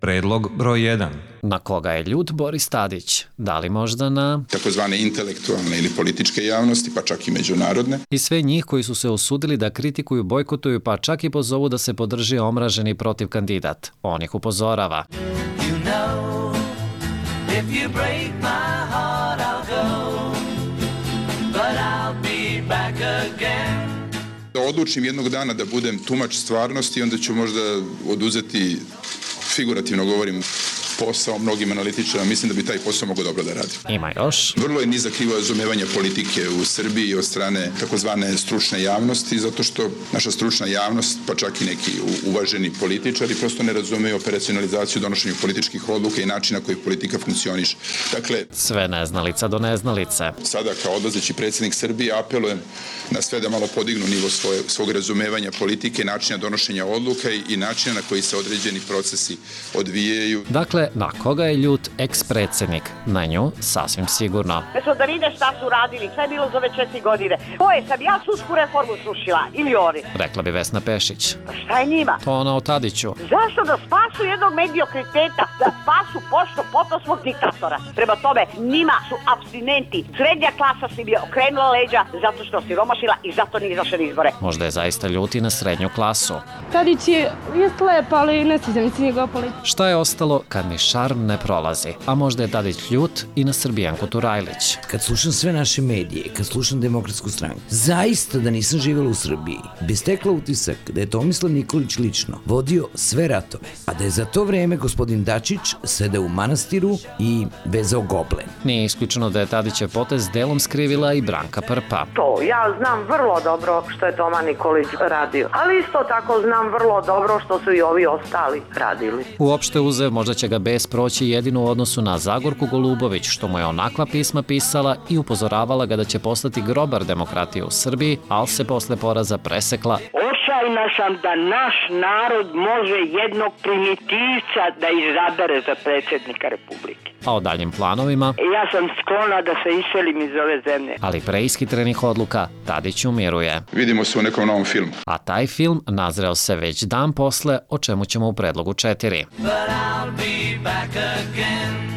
Predlog broj 1. Na koga je ljut Boris Tadić? Da li možda na takozvane intelektualne ili političke javnosti, pa čak i međunarodne? I sve njih koji su se usudili da kritikuju, bojkotuju, pa čak i pozovu da se podrži omraženi protiv kandidat. On ih upozorava. Da odlučim jednog dana da budem tumač stvarnosti, onda ću možda oduzeti, figurativno govorim, posao mnogim analitičarima. Mislim da bi taj posao mogao dobro da radi. Ima još. Vrlo je nizak nivo razumevanja politike u Srbiji od strane takozvane stručne javnosti, zato što naša stručna javnost, pa čak i neki uvaženi političari, prosto ne razumeju operacionalizaciju donošenja političkih odluka i načina koji politika funkcioniše. Dakle, sve neznalica do neznalice. Sada kao odlazeći predsjednik Srbije apelujem na sve da malo podignu nivo svog razumevanja politike, načina donošenja odluka i načina na koji se određeni procesi odvijaju. Dakle, na koga je ljut eks-predsjednik? Na nju sasvim sigurno. Mesto da vide šta su radili, šta je bilo za ove 4 godine. To je, sam ja sudsku reformu srušila, ili oni. Rekla bi Vesna Pešić. Šta je njima? To ona o Tadiću. Zašto da spasu jednog mediokriteta, da spasu pošto potom svog diktatora? Prema tome, njima su apstinenti. Srednja klasa si bi okrenula leđa zato što si romašila i zato nije izašla na izbore. Možda je zaista ljuti na srednju klasu. Tadić je lep, ali ne sviđa mi se njegova politika. Šta je ostalo kad ni šarm ne prolazi? A možda je Tadić ljut i na Srbijanku Turajlić. Kad slušam sve naše medije, kad slušam Demokratsku stranku, zaista da nisam živjela u Srbiji, bi stekla utisak da je Tomislav Nikolić lično vodio sve ratove, a da je za to vreme gospodin Dačić sedeo u manastiru i vezao goble. Nije isključeno da je Tadićev potez delom skrivila i Branka Prpa. To ja znam vrlo dobro što je Toma Nikolić radio, ali isto tako znam vrlo dobro što su i ovi ostali radili. Uopšte uzev, možda će ga bes proći jedino u odnosu na Zagorku Golubović, što mu je onakva pisma pisala i upozoravala ga da će postati grobar demokratije u Srbiji, ali se posle poraza presekla. Očajna sam da naš narod može jednog primitivca da izabere za predsjednika Republike. A o daljim planovima? Ja sam sklona da se iselim iz ove zemlje. Ali pre ishitrenih odluka Tadić umiruje. Vidimo se u nekom novom filmu. A taj film nazreo se već dan posle, o čemu ćemo u predlogu 4. But I'll be back again.